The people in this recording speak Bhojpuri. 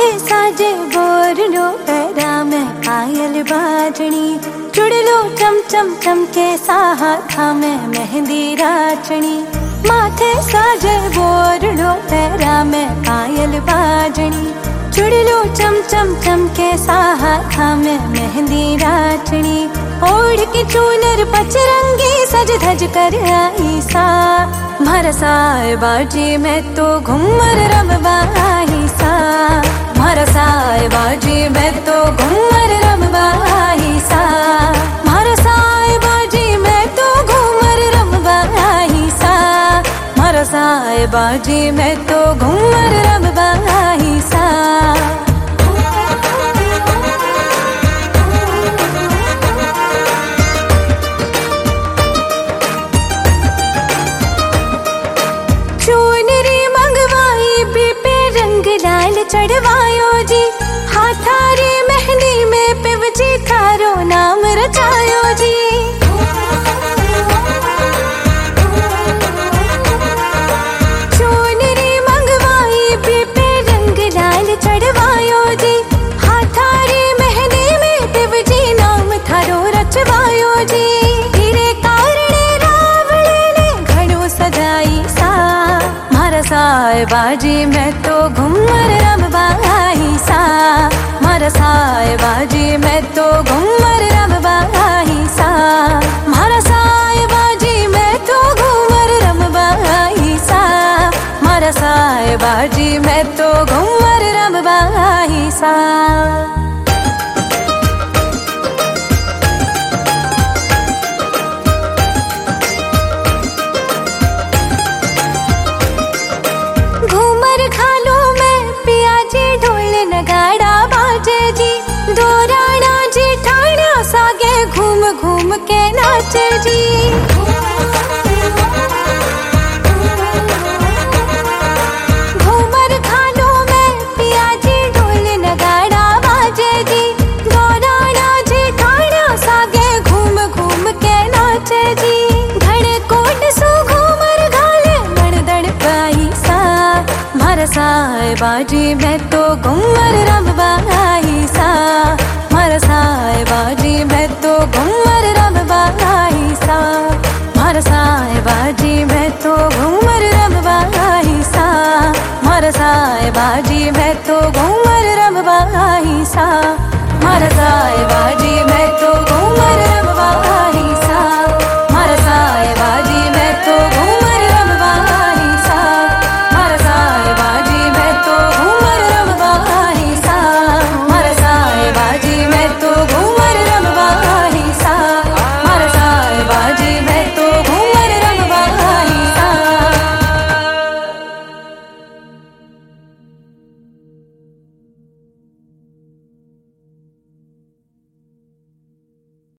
माथे साजे बोरलो पैरा में पायल बाजनी चुड़लो चम चम चम के साहा में मेहंदी राचनी। माथे साजे बोरलो पैरा में पायल बाजनी चुड़लो चम चम चम के साहा में मेहंदी राचनी। ओढ़ के चूनर पचरंगी सज धज कर आई सा मारा साहिबाजी मैं तो घूमर रमबाही सा। मारा साहिबाजी मैं तो घूमर रमबाही सा। मारा साहिबाजी मैं तो घूमर रमबाही सा। मारा साहिबाजी मैं तो घूमर रमबाही सा। चढ़वायो जी हाथारी मेहंदी में पिवजी थारो नाम रचायो जी। चूनरी मंगवाई पीपे रंग लाल चढ़वायो जी हाथारी मेहंदी में पिवजी नाम थारो रचवायो जी। तेरे कारणे रावण ने घड़ो सजाई सा मारा साहिबाजी मैं तो घूमर रमबाही सा। मारा साहिबाजी मैं तो घूमर रमबाही सा। मारा साहिबाजी मैं तो घूमर रमबाही सा। मारा साहिबाजी मैं तो घूमर रमबाही सा। घूम के नाचे जी घूमर खानों में पियाजी ढोल नगाड़ा बाजे जी। दौराना जी ठाणा सागे घूम घूम के नाचे जी। धड़ कोट सो घूमर घाले मणदड़ पाई सा मारा साहिबाजी मैं तो घूमर रमबाही सा। मारा साहिबाजी मैं तो घूमर रमबाही सा। मारा साहिबाजी मैं तो घूमर रमबाही सा। मारा साहिबाजी मैं तो घूमर रमबाही सा। मारा साहिबाजी मैं